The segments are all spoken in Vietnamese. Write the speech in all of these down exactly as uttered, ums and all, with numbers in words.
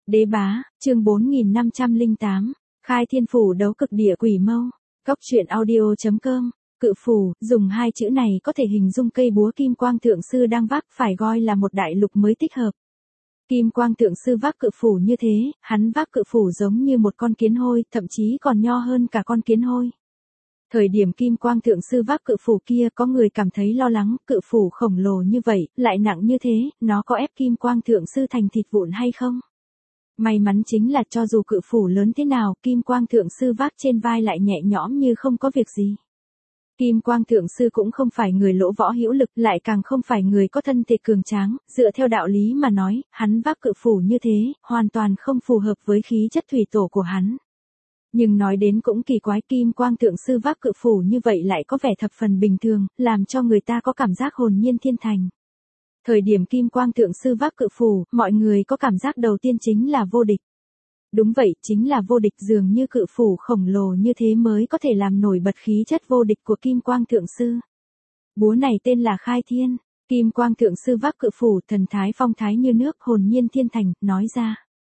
Đế bá, chương bốn nghìn năm trăm lẻ tám, khai thiên phủ đấu cực địa quỷ mâu. Cốc truyện audio.com. Cự phủ, dùng hai chữ này có thể hình dung cây búa kim quang thượng sư đang vác, phải gọi là một đại lục mới thích hợp. Kim quang thượng sư vác cự phủ như thế, hắn vác cự phủ giống như một con kiến hôi, thậm chí còn nho hơn cả con kiến hôi. Thời điểm kim quang thượng sư vác cự phủ kia, có người cảm thấy lo lắng, cự phủ khổng lồ như vậy, lại nặng như thế, nó có ép kim quang thượng sư thành thịt vụn hay không? May mắn chính là cho dù cự phủ lớn thế nào, kim quang thượng sư vác trên vai lại nhẹ nhõm như không có việc gì. Kim quang thượng sư cũng không phải người lỗ võ hữu lực, lại càng không phải người có thân thể cường tráng, dựa theo đạo lý mà nói, hắn vác cự phủ như thế, hoàn toàn không phù hợp với khí chất thủy tổ của hắn. Nhưng nói đến cũng kỳ quái, kim quang thượng sư vác cự phủ như vậy lại có vẻ thập phần bình thường, làm cho người ta có cảm giác hồn nhiên thiên thành. Thời điểm kim quang thượng sư vác cự phủ, mọi người có cảm giác đầu tiên chính là vô địch. Đúng vậy, chính là vô địch, dường như cự phủ khổng lồ như thế mới có thể làm nổi bật khí chất vô địch của kim quang thượng sư. Búa này tên là Khai Thiên, kim quang thượng sư vác cự phủ, thần thái phong thái như nước, hồn nhiên thiên thành, nói ra.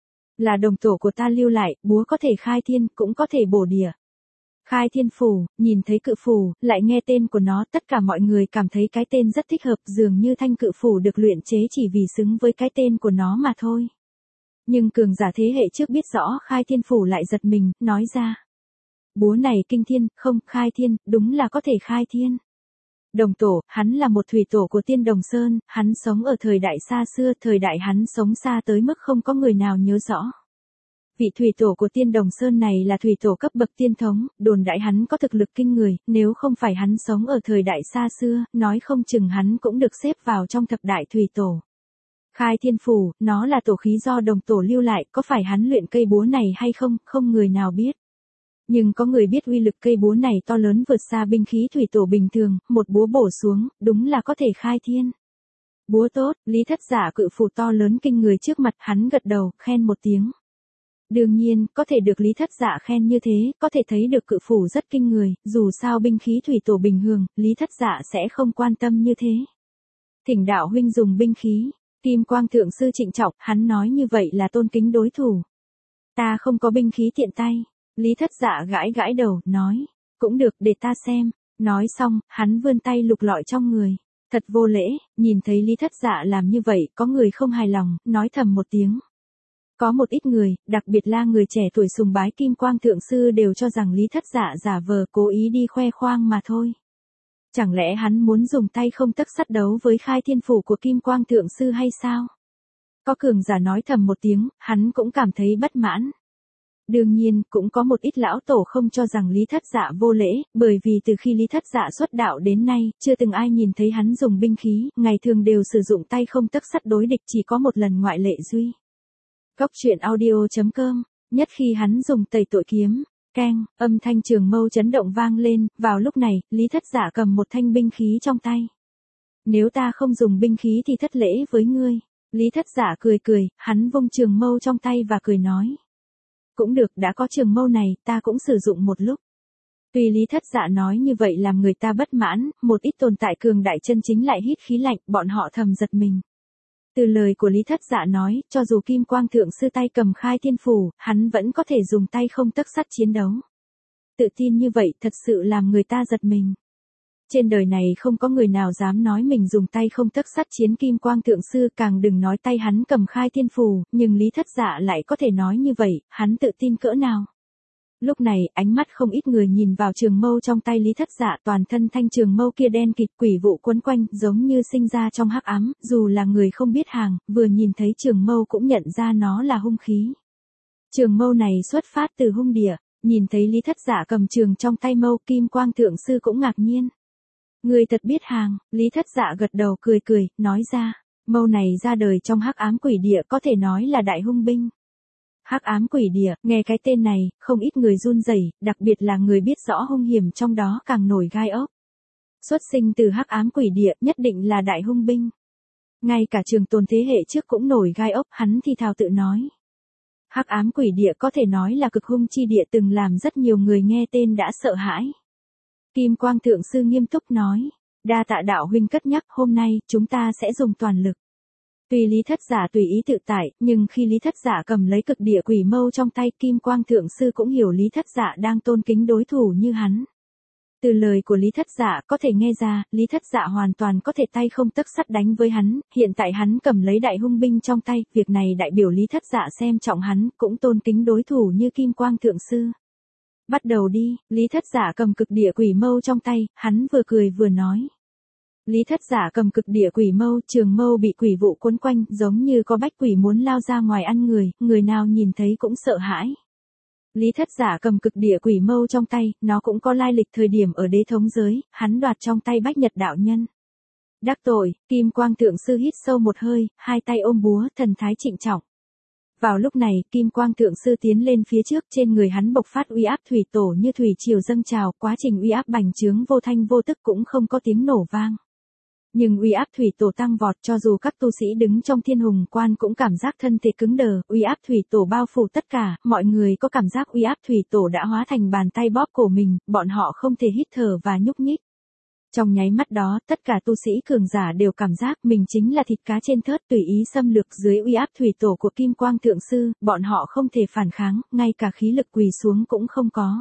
Là đồng tổ của ta lưu lại, búa có thể khai thiên, cũng có thể bổ địa. Khai thiên phủ, nhìn thấy cự phủ, lại nghe tên của nó, tất cả mọi người cảm thấy cái tên rất thích hợp, dường như thanh cự phủ được luyện chế chỉ vì xứng với cái tên của nó mà thôi. Nhưng cường giả thế hệ trước biết rõ khai thiên phủ lại giật mình, nói ra. Búa này kinh thiên, không, khai thiên, đúng là có thể khai thiên. Đồng tổ, hắn là một thủy tổ của Tiên Đồng Sơn, hắn sống ở thời đại xa xưa, thời đại hắn sống xa tới mức không có người nào nhớ rõ. Vị thủy tổ của Tiên Đồng Sơn này là thủy tổ cấp bậc tiên thống, đồn đại hắn có thực lực kinh người, nếu không phải hắn sống ở thời đại xa xưa, nói không chừng hắn cũng được xếp vào trong thập đại thủy tổ. Khai thiên phủ, nó là tổ khí do đồng tổ lưu lại, có phải hắn luyện cây búa này hay không, không người nào biết. Nhưng có người biết uy lực cây búa này to lớn vượt xa binh khí thủy tổ bình thường, một búa bổ xuống, đúng là có thể khai thiên. Búa tốt, Lý Thất Dạ cự phủ to lớn kinh người trước mặt, hắn gật đầu, khen một tiếng. Đương nhiên, có thể được Lý Thất Dạ khen như thế, có thể thấy được cự phủ rất kinh người, dù sao binh khí thủy tổ bình thường, Lý Thất Dạ sẽ không quan tâm như thế. Thỉnh đạo huynh dùng binh khí. Kim quang thượng sư trịnh trọng, hắn nói như vậy là tôn kính đối thủ. Ta không có binh khí tiện tay. Lý Thất Dạ gãi gãi đầu, nói. Cũng được, để ta xem. Nói xong, hắn vươn tay lục lọi trong người. Thật vô lễ, nhìn thấy Lý Thất Dạ làm như vậy, có người không hài lòng, nói thầm một tiếng. Có một ít người, đặc biệt là người trẻ tuổi sùng bái Kim quang thượng sư đều cho rằng Lý Thất Dạ giả vờ cố ý đi khoe khoang mà thôi. Chẳng lẽ hắn muốn dùng tay không tấc sắt đấu với khai thiên phủ của kim quang thượng sư hay sao? Có cường giả nói thầm một tiếng, hắn cũng cảm thấy bất mãn. Đương nhiên, cũng có một ít lão tổ không cho rằng Lý Thất Dạ vô lễ, bởi vì từ khi Lý Thất Dạ xuất đạo đến nay, chưa từng ai nhìn thấy hắn dùng binh khí, ngày thường đều sử dụng tay không tấc sắt đối địch, chỉ có một lần ngoại lệ duy. Cốc truyện audio.com, nhất khi hắn dùng tẩy tội kiếm. Keng, âm thanh trường mâu chấn động vang lên, vào lúc này, Lý Thất Dạ cầm một thanh binh khí trong tay. Nếu ta không dùng binh khí thì thất lễ với ngươi. Lý Thất Dạ cười cười, hắn vung trường mâu trong tay và cười nói. Cũng được, đã có trường mâu này, ta cũng sử dụng một lúc. Tuy Lý Thất Dạ nói như vậy làm người ta bất mãn, một ít tồn tại cường đại chân chính lại hít khí lạnh, bọn họ thầm giật mình. Từ lời của Lý Thất Dạ nói, cho dù kim quang thượng sư tay cầm khai thiên phủ, hắn vẫn có thể dùng tay không tấc sắt chiến đấu. Tự tin như vậy thật sự làm người ta giật mình. Trên đời này không có người nào dám nói mình dùng tay không tấc sắt chiến kim quang thượng sư, càng đừng nói tay hắn cầm khai thiên phủ, nhưng Lý Thất Dạ lại có thể nói như vậy, hắn tự tin cỡ nào. Lúc này, ánh mắt không ít người nhìn vào trường mâu trong tay Lý Thất Dạ, toàn thân thanh trường mâu kia đen kịt, quỷ vụ quấn quanh, giống như sinh ra trong hắc ám, dù là người không biết hàng, vừa nhìn thấy trường mâu cũng nhận ra nó là hung khí. Trường mâu này xuất phát từ hung địa, nhìn thấy Lý Thất Dạ cầm trường trong tay mâu, kim quang thượng sư cũng ngạc nhiên. Người thật biết hàng, Lý Thất Dạ gật đầu cười cười, nói ra, mâu này ra đời trong hắc ám quỷ địa, có thể nói là đại hung binh. Hắc ám quỷ địa, nghe cái tên này, không ít người run rẩy, đặc biệt là người biết rõ hung hiểm trong đó càng nổi gai ốc. Xuất sinh từ hắc ám quỷ địa, nhất định là đại hung binh. Ngay cả trường tồn thế hệ trước cũng nổi gai ốc, hắn thì thào tự nói. Hắc ám quỷ địa có thể nói là cực hung chi địa, từng làm rất nhiều người nghe tên đã sợ hãi. Kim quang thượng sư nghiêm túc nói, đa tạ đạo huynh cất nhắc, hôm nay, chúng ta sẽ dùng toàn lực. Tuy Lý Thất Giả tùy ý tự tại, nhưng khi Lý Thất Giả cầm lấy cực địa quỷ mâu trong tay, Kim Quang Thượng Sư cũng hiểu Lý Thất Giả đang tôn kính đối thủ như hắn. Từ lời của Lý Thất Giả có thể nghe ra, Lý Thất Giả hoàn toàn có thể tay không tấc sắt đánh với hắn, hiện tại hắn cầm lấy đại hung binh trong tay, việc này đại biểu Lý Thất Giả xem trọng hắn, cũng tôn kính đối thủ như Kim Quang Thượng Sư. Bắt đầu đi, Lý Thất Giả cầm cực địa quỷ mâu trong tay, hắn vừa cười vừa nói. Lý Thất Giả cầm cực địa quỷ mâu, trường mâu bị quỷ vụ cuốn quanh, giống như có bách quỷ muốn lao ra ngoài ăn người, người nào nhìn thấy cũng sợ hãi. Lý Thất Giả cầm cực địa quỷ mâu trong tay, nó cũng có lai lịch thời điểm ở đế thống giới, hắn đoạt trong tay Bách Nhật đạo nhân. Đắc tội, Kim Quang Thượng Sư hít sâu một hơi, hai tay ôm búa, thần thái trịnh trọng. Vào lúc này, Kim Quang Thượng Sư tiến lên phía trước, trên người hắn bộc phát uy áp thủy tổ như thủy triều dâng trào, quá trình uy áp bành trướng vô thanh vô tức cũng không có tiếng nổ vang. Nhưng uy áp thủy tổ tăng vọt, cho dù các tu sĩ đứng trong Thiên Hùng Quan cũng cảm giác thân thể cứng đờ, uy áp thủy tổ bao phủ tất cả, mọi người có cảm giác uy áp thủy tổ đã hóa thành bàn tay bóp cổ mình, bọn họ không thể hít thở và nhúc nhích. Trong nháy mắt đó, tất cả tu sĩ cường giả đều cảm giác mình chính là thịt cá trên thớt, tùy ý xâm lược dưới uy áp thủy tổ của Kim Quang Thượng Sư, bọn họ không thể phản kháng, ngay cả khí lực quỳ xuống cũng không có.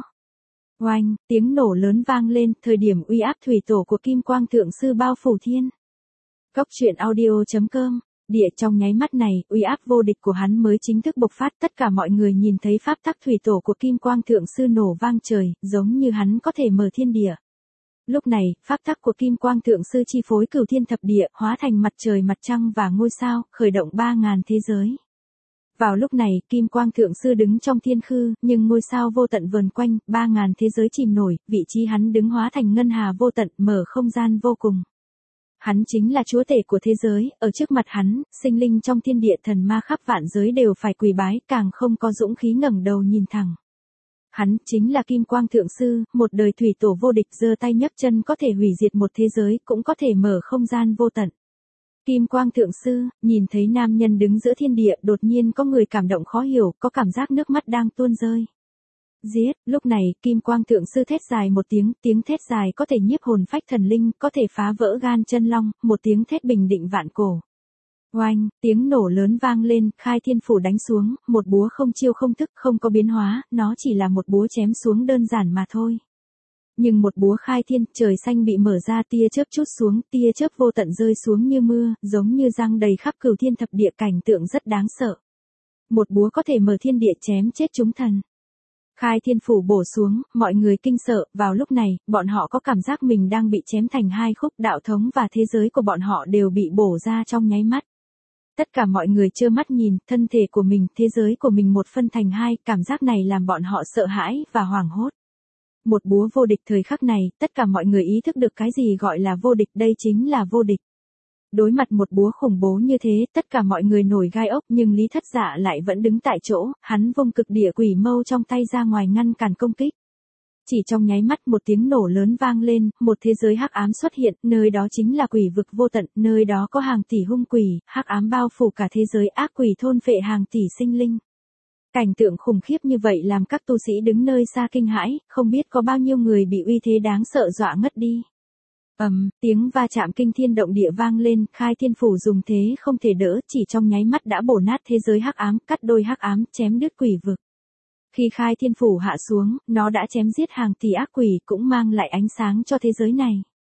Oanh, tiếng nổ lớn vang lên, thời điểm uy áp thủy tổ của Kim Quang Thượng Sư bao phủ thiên. Cốc truyện audio chấm com, địa trong nháy mắt này, uy áp vô địch của hắn mới chính thức bộc phát, tất cả mọi người nhìn thấy pháp tắc thủy tổ của Kim Quang Thượng Sư nổ vang trời, giống như hắn có thể mở thiên địa. Lúc này, pháp tắc của Kim Quang Thượng Sư chi phối cửu thiên thập địa, hóa thành mặt trời mặt trăng và ngôi sao, khởi động ba ngàn thế giới. Vào lúc này, Kim Quang Thượng Sư đứng trong thiên khư, nhưng ngôi sao vô tận vờn quanh, ba ngàn thế giới chìm nổi, vị trí hắn đứng hóa thành ngân hà vô tận, mở không gian vô cùng. Hắn chính là chúa tể của thế giới, ở trước mặt hắn, sinh linh trong thiên địa thần ma khắp vạn giới đều phải quỳ bái, càng không có dũng khí ngẩng đầu nhìn thẳng. Hắn chính là Kim Quang Thượng Sư, một đời thủy tổ vô địch, giơ tay nhấc chân có thể hủy diệt một thế giới, cũng có thể mở không gian vô tận. Kim Quang Thượng Sư, nhìn thấy nam nhân đứng giữa thiên địa, đột nhiên có người cảm động khó hiểu, có cảm giác nước mắt đang tuôn rơi. Giết, lúc này, Kim Quang Thượng Sư thét dài một tiếng, tiếng thét dài có thể nhiếp hồn phách thần linh, có thể phá vỡ gan chân long, một tiếng thét bình định vạn cổ. Oanh, tiếng nổ lớn vang lên, Khai Thiên Phủ đánh xuống, một búa không chiêu không thức, không có biến hóa, nó chỉ là một búa chém xuống đơn giản mà thôi. Nhưng một búa khai thiên, trời xanh bị mở ra, tia chớp chút xuống, tia chớp vô tận rơi xuống như mưa, giống như giăng đầy khắp cửu thiên thập địa, cảnh tượng rất đáng sợ. Một búa có thể mở thiên địa chém chết chúng thần. Khai Thiên Phủ bổ xuống, mọi người kinh sợ, vào lúc này, bọn họ có cảm giác mình đang bị chém thành hai khúc, đạo thống và thế giới của bọn họ đều bị bổ ra trong nháy mắt. Tất cả mọi người trơ mắt nhìn, thân thể của mình, thế giới của mình một phân thành hai, cảm giác này làm bọn họ sợ hãi và hoảng hốt. Một búa vô địch thời khắc này, tất cả mọi người ý thức được cái gì gọi là vô địch, đây chính là vô địch. Đối mặt một búa khủng bố như thế, tất cả mọi người nổi gai ốc, nhưng Lý Thất Giả lại vẫn đứng tại chỗ, hắn vung cực địa quỷ mâu trong tay ra ngoài ngăn cản công kích. Chỉ trong nháy mắt một tiếng nổ lớn vang lên, một thế giới hắc ám xuất hiện, nơi đó chính là quỷ vực vô tận, nơi đó có hàng tỷ hung quỷ, hắc ám bao phủ cả thế giới, ác quỷ thôn phệ hàng tỷ sinh linh. Cảnh tượng khủng khiếp như vậy làm các tu sĩ đứng nơi xa kinh hãi, không biết có bao nhiêu người bị uy thế đáng sợ dọa ngất đi. Ầm, um, tiếng va chạm kinh thiên động địa vang lên, Khai Thiên Phủ dùng thế không thể đỡ, chỉ trong nháy mắt đã bổ nát thế giới hắc ám, cắt đôi hắc ám, chém đứt quỷ vực. Khi Khai Thiên Phủ hạ xuống, nó đã chém giết hàng tỷ ác quỷ, cũng mang lại ánh sáng cho thế giới này.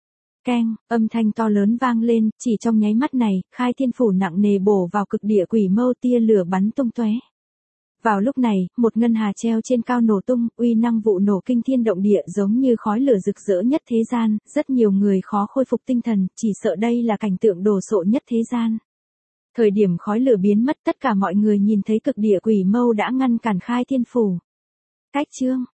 Keng, âm thanh to lớn vang lên, chỉ trong nháy mắt này, Khai Thiên Phủ nặng nề bổ vào cực địa quỷ mâu, tia lửa bắn tung tóe. Vào lúc này, một ngân hà treo trên cao nổ tung, uy năng vụ nổ kinh thiên động địa giống như khói lửa rực rỡ nhất thế gian, rất nhiều người khó khôi phục tinh thần, chỉ sợ đây là cảnh tượng đồ sộ nhất thế gian. Thời điểm khói lửa biến mất, tất cả mọi người nhìn thấy cực địa quỷ mâu đã ngăn cản Khai Thiên Phủ. Cách chương